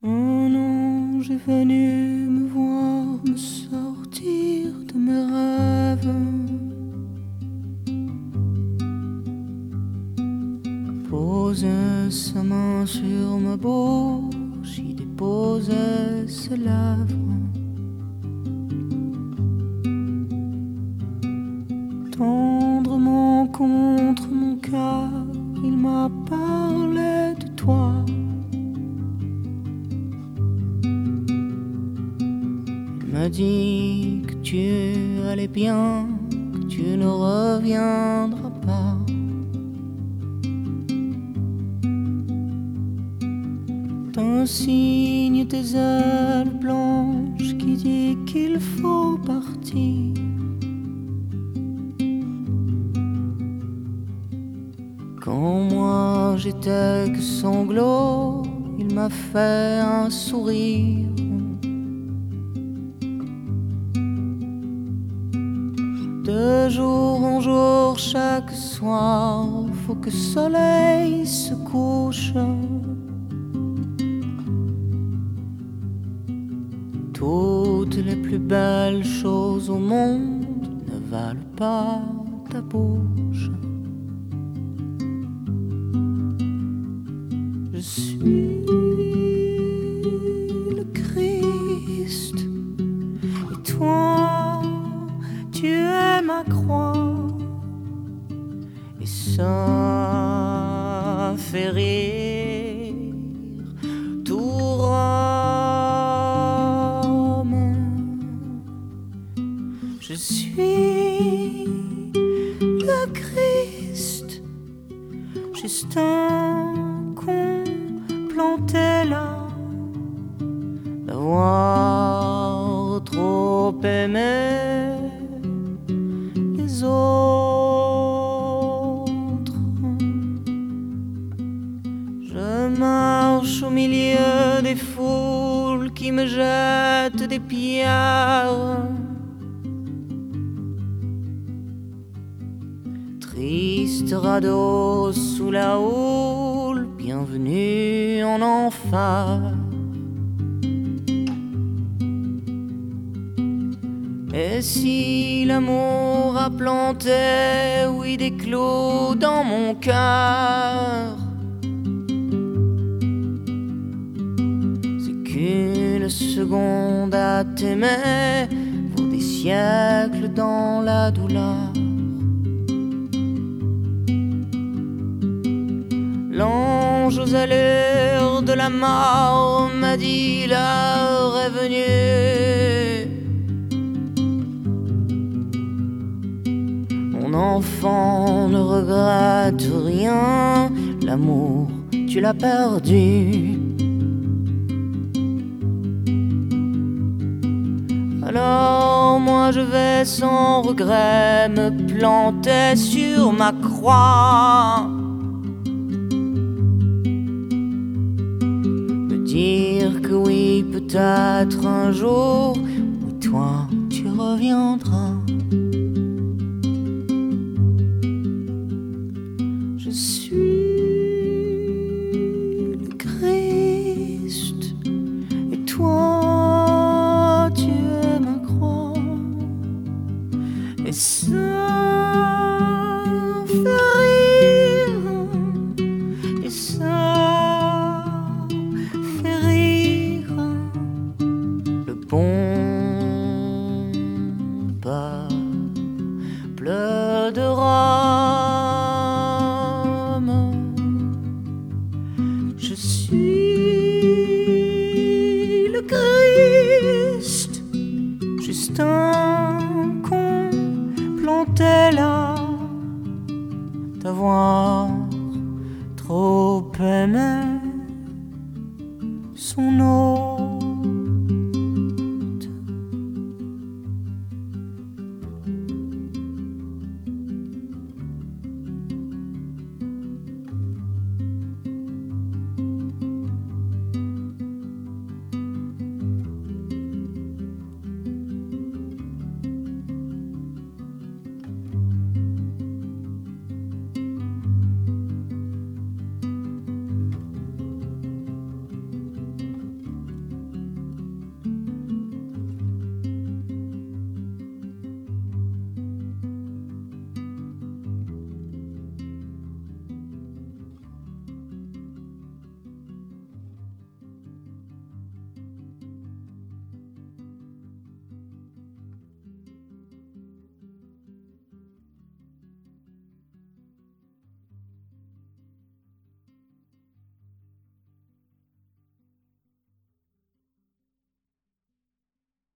Un ange est venu me voir me sortir de mes rêves. Posait sa main sur ma bouche, y déposait ses lèvres. Tendrement contre mon cœur, il m'a parlé de toi. Il m'a dit que tu allais bien, que tu ne reviendras pas. D'un signe des ailes blanches qui dit qu'il faut partir. Quand moi j'étais que sanglot, il m'a fait un sourire. De jour en jour, chaque soir, faut que le soleil se couche. Toutes les plus belles choses au monde ne valent pas ta bouche. Je suis le Christ et toi, tu es ma croix. Et ça fait rire tout Rome. Je suis le Christ, juste un con planté là, d'avoir trop aimé les autres. Je marche au milieu des foules qui me jettent des pierres. Triste radeau sous la houle, bienvenue en enfer. Et si l'amour a planté, oui, des clous dans mon cœur, c'est qu'une seconde à t'aimer vaut des siècles dans la douleur. L'ange aux allures de la mort m'a dit l'heure est venue. Mon enfant, ne regrette rien, l'amour, tu l'as perdu. Alors moi je vais sans regret me planter sur ma croix. Dire que oui, peut-être un jour, où toi tu reviendras. Je suis le Christ et toi tu es ma croix. Et ça fait rire, et ça peuple de Rome. Je suis le Christ, juste un con planté là, d'avoir trop aimé son eau.